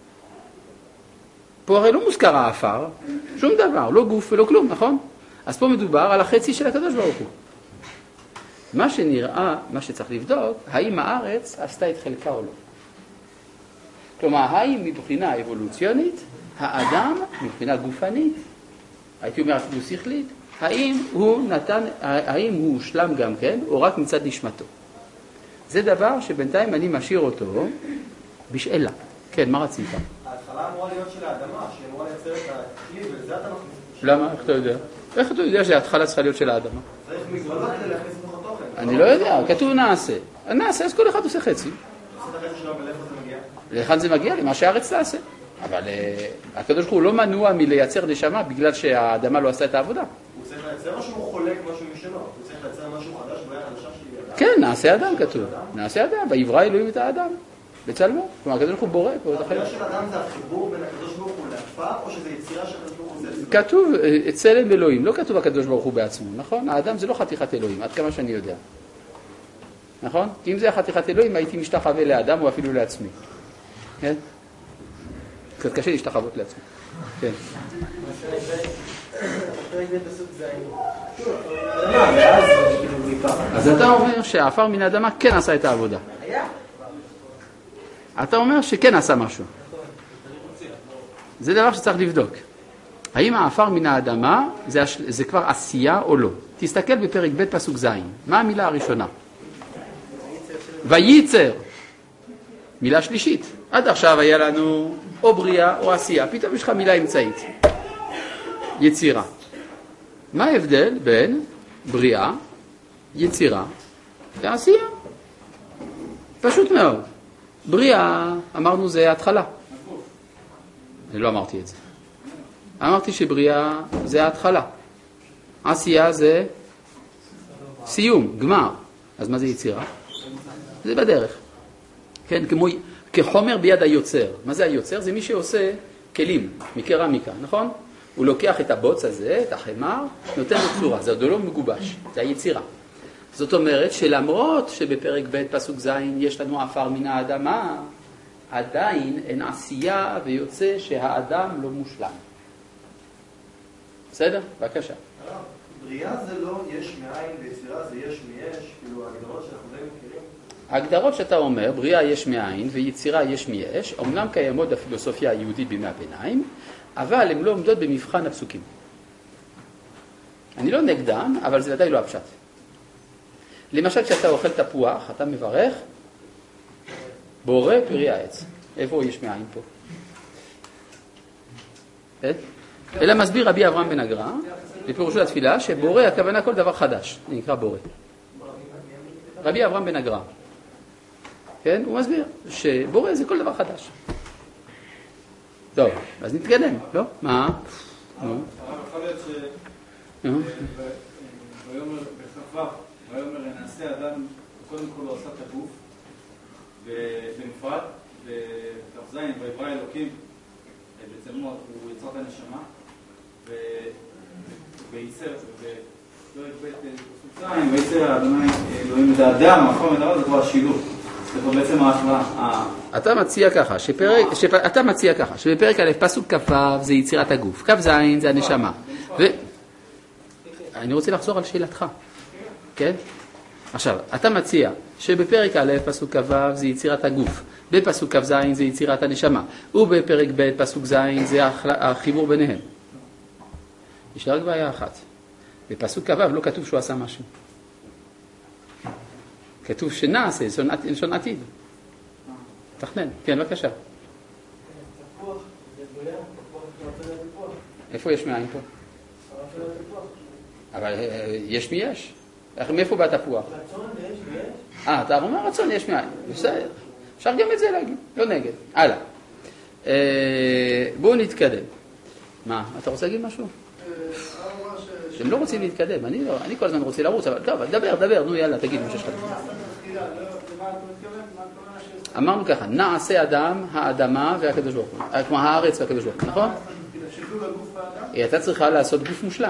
פה הרי לא מוזכר האפר, שום דבר, לא גוף ולא כלום, נכון? אז פה מדובר על החצי של הקדוש ברוך הוא. מה שנראה, מה שצריך לבדוק, האם הארץ עשתה את חלקה או לא. כלומר, האם מבחינה אבולוציונית, האדם, מבחינה גופנית, הייתי אומר אפילו שכלית, האם הוא נתן, האם הוא הושלם גם כן, או רק מצד נשמתו. זה דבר שבינתיים אני משאיר אותו בשאלה. כן, מה רצית? ההתחלה אמורה להיות של האדמה, שאמורה לייצר את הכלי, וזה אתה מכניס. למה? איך אתה יודע? איך אתה יודע שההתחלה צריכה להיות של האדמה? צריך מגבלות כדי להכניס לתוך התוכן. אני לא יודע, כתוב נעשה. נעשה, אז כל אחד עושה חצי. עושה את החצי שלו, ולאיפה זה מגיע? לאחד זה מגיע למה שהארץ תעשה. אבל הקדוש ברוך הוא לא מנוע מלייצר נשמה בגלל שהאדמה לא עשתה את העבודה. הוא צריך לייצר משהו, הוא חולק משהו משלו. הוא צריך לייצר משהו חדש, בריאה חדשה שהיא אדם. כן, נעשה אדם כתוב. נעשה אדם, ויברא אלוהים את האדם. בצלמו. כלומר, הקדוש ברוך הוא בורא. הבריאה של אדם זה החיבור בין הקדוש ברוך הוא לעפר, או שזה יצירה שהקדוש ברוך הוא עושה? כתוב צלם אלוהים, לא כתוב הקדוש ברוך הוא בעצמו, נכון? האדם זה לא חתיכת אלוהים, עד כמה שאני יודע. נכון? כי אם זה חתיכת אלוהים, הייתי משתחווה לאדם או אפילו לעצמי. כן? קצת קשה להשתחוות לעצמי. כן. אז אתה אומר שהעפר מן האדמה כן עשה את העבודה. אתה אומר שכן עשה משהו. זה דבר שצריך לבדוק. האם העפר מן האדמה זה, זה כבר עשייה או לא? תסתכל בפרק ב' פסוק ז'. מה המילה הראשונה? וייצר. מילה שלישית. עד עכשיו היה לנו או בריאה או עשייה. פתאום יש לך מילה אמצעית. יצירה. מה ההבדל בין בריאה, יצירה ועשייה? פשוט מאוד. בריאה, אמרנו, זה ההתחלה. אני לא אמרתי את זה. אמרתי שבריאה זה ההתחלה. עשייה זה סיום, גמר. אז מה זה יצירה? זה בדרך. כן, כמו, כחומר ביד היוצר. מה זה היוצר? זה מי שעושה כלים מקרמיקה, נכון? הוא לוקח את הבוץ הזה, את החמר, נותן לו צורה. זה עוד לא מגובש, זה היצירה. זאת אומרת שלמרות שבפרק ב' פסוק ז' יש לנו עפר מן האדמה, עדיין אין עשייה ויוצא שהאדם לא מושלם. בסדר? בבקשה. בריאה זה לא יש מאין ויצירה זה יש מיש, כאילו ההגדרות שאנחנו די מכירים. ההגדרות שאתה אומר, בריאה יש מאין ויצירה יש מיש, אומנם קיימות בפילוסופיה היהודית בימי הביניים, אבל הן לא עומדות במבחן הפסוקים. אני לא נגדן, אבל זה ודאי לא הפשט. למשל, כשאתה אוכל תפוח, אתה מברך, בורא פרי העץ. איפה יש מאין פה? אלא מסביר רבי אברהם בן אגרא, בפירושו לתפילה, שבורא הכוונה כל דבר חדש, זה נקרא בורא. רבי אברהם בן אגרא, כן? הוא מסביר שבורא זה כל דבר חדש. טוב, אז נתקדם, לא? מה? הרב יכול להיות ש... ויאמר בכ"ו, ויאמר נעשה אדם, קודם כל הוא עשה את הגוף בנפרד, בכ"ז ויברא אלוקים, בצלמו הוא יצר את הנשמה, וייצר, ולא יגבית פסוק זין, וייצר אדוני אלוהים את האדם, החום את הרב, זה כבר השילוב. זה כבר בעצם ההשוואה. אתה מציע ככה, שפרק, שפ... אתה מציע ככה, שבפרק א' פסוק כ"ו זה יצירת הגוף, כ"ז זה הנשמה. ו... אני רוצה לחזור על שאלתך, כן? עכשיו, אתה מציע שבפרק א' פסוק כ"ו זה יצירת הגוף, בפסוק כ"ז זה יצירת הנשמה, ובפרק ב' פסוק ז' זה החיבור ביניהם. יש רק בעיה אחת. בפסוק כ"ו לא כתוב שהוא עשה משהו. כתוב שנעשה, לשון עתיד. תכנן, כן, בבקשה. איפה יש מאין פה? אבל יש מי יש. מאיפה בא תפוח? רצון יש ויש. אה, אתה אומר רצון יש מאין. בסדר. אפשר גם את זה להגיד, לא נגד. הלאה. בואו נתקדם. מה, אתה רוצה להגיד משהו? אתם לא רוצים להתקדם, אני לא, אני כל הזמן רוצה לרוץ, אבל טוב, דבר, דבר, נו יאללה, תגיד מה שיש לך. אמרנו ככה, נעשה אדם, האדמה והקדוש ברוך הוא, כמו הארץ והקדוש ברוך הוא, נכון? היא הייתה צריכה לעשות גוף מושלם.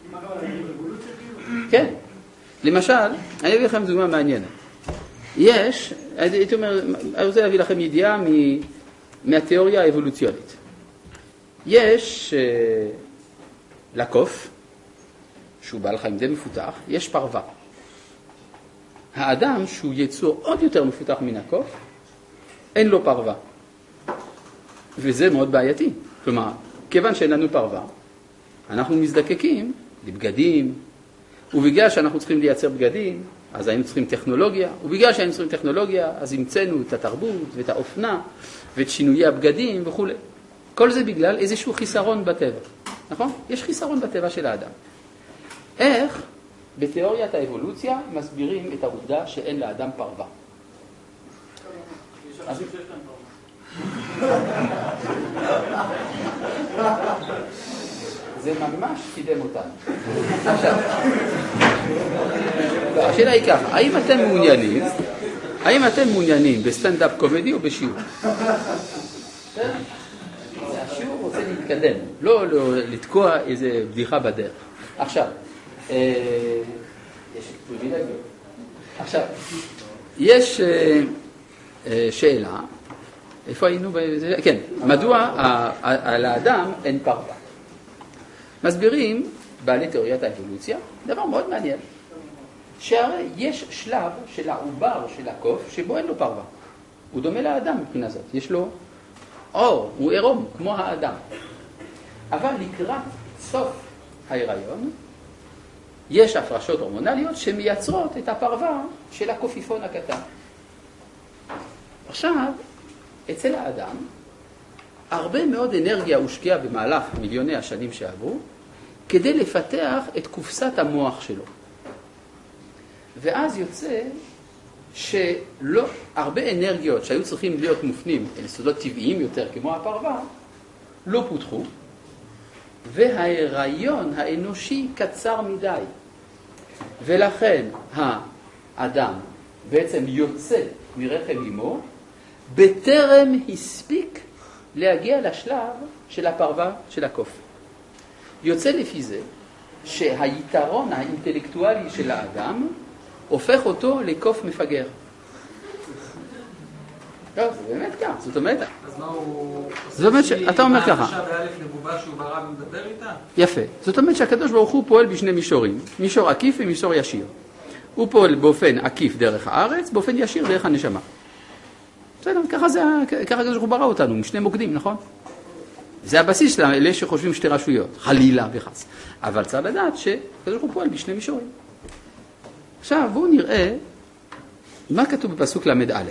כן. למשל, אני אביא לכם דוגמה מעניינת. יש, הייתי אומר, אני רוצה להביא לכם ידיעה מהתיאוריה האבולוציונית. יש לקוף, שהוא בעל חיים די מפותח, יש פרווה. האדם, שהוא יצור עוד יותר מפותח מן הקוף, אין לו פרווה. וזה מאוד בעייתי. כלומר, כיוון שאין לנו פרווה, אנחנו מזדקקים לבגדים, ובגלל שאנחנו צריכים לייצר בגדים, אז היינו צריכים טכנולוגיה, ובגלל שהיינו צריכים טכנולוגיה, אז המצאנו את התרבות ואת האופנה ואת שינויי הבגדים וכו'. כל זה בגלל איזשהו חיסרון בטבע, נכון? יש חיסרון בטבע של האדם. איך בתיאוריית האבולוציה מסבירים את העובדה שאין לאדם פרווה? אז... זה ממש קידם אותנו. עכשיו, השאלה היא ככה, האם אתם מעוניינים, האם אתם מעוניינים בסטנדאפ קומדי או בשיעור? השיעור רוצה להתקדם, לא לתקוע איזה בדיחה בדרך. עכשיו, יש פריבילגיות. עכשיו, יש שאלה, איפה היינו? כן, מדוע על האדם אין פרווה? מסבירים בעלי תיאוריית האבולוציה דבר מאוד מעניין, שהרי יש שלב של העובר של הקוף שבו אין לו פרווה. הוא דומה לאדם מבחינה זאת, יש לו אור, הוא עירום כמו האדם. אבל לקראת סוף ההיריון יש הפרשות הורמונליות שמייצרות את הפרווה של הקופיפון הקטן. עכשיו, אצל האדם הרבה מאוד אנרגיה הושקעה במהלך מיליוני השנים שעברו כדי לפתח את קופסת המוח שלו. ואז יוצא שלא, הרבה אנרגיות שהיו צריכים להיות מופנים אל יסודות טבעיים יותר כמו הפרווה, לא פותחו, וההיריון האנושי קצר מדי. ולכן האדם בעצם יוצא מרחם אמו, בטרם הספיק להגיע לשלב של הפרווה של הקוף. יוצא לפי זה שהיתרון האינטלקטואלי של האדם הופך אותו לקוף מפגר. לא, זה באמת כך, זאת אומרת... אז מה הוא... זאת אומרת שאתה אומר ככה. עכשיו באלף נבובה שהוא ברא ומדבר איתה? יפה. זאת אומרת שהקדוש ברוך הוא פועל בשני מישורים, מישור עקיף ומישור ישיר. הוא פועל באופן עקיף דרך הארץ, באופן ישיר דרך הנשמה. בסדר, ככה זה, ככה הקדוש ברוך הוא ברא אותנו, עם שני מוקדים, נכון? זה הבסיס של אלה שחושבים שתי רשויות, חלילה וחס. אבל צריך לדעת שהקדוש ברוך הוא פועל בשני מישורים. עכשיו בואו נראה מה כתוב בפסוק למד א'.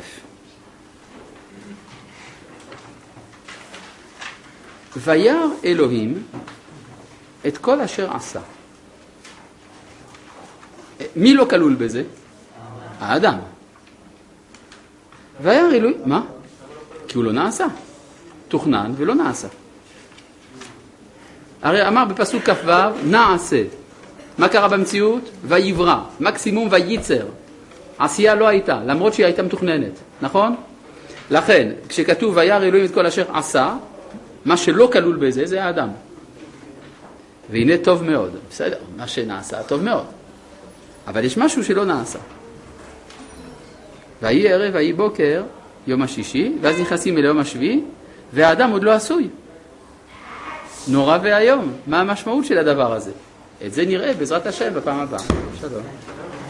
וירא אלוהים את כל אשר עשה. מי לא כלול בזה? האדם. וירא אלוהים, מה? כי הוא לא נעשה. תוכנן ולא נעשה. הרי אמר בפסוק כ"ו, נעשה. מה קרה במציאות? ויברא. מקסימום וייצר. עשייה לא הייתה, למרות שהיא הייתה מתוכננת. נכון? לכן, כשכתוב וירא אלוהים את כל אשר עשה, מה שלא כלול בזה זה האדם. והנה טוב מאוד. בסדר, מה שנעשה טוב מאוד. אבל יש משהו שלא נעשה. ויהי ערב ויהי בוקר יום השישי, ואז נכנסים אל יום השביעי, והאדם עוד לא עשוי. נורא והיום. מה המשמעות של הדבר הזה? את זה נראה בעזרת השם בפעם הבאה. שלום.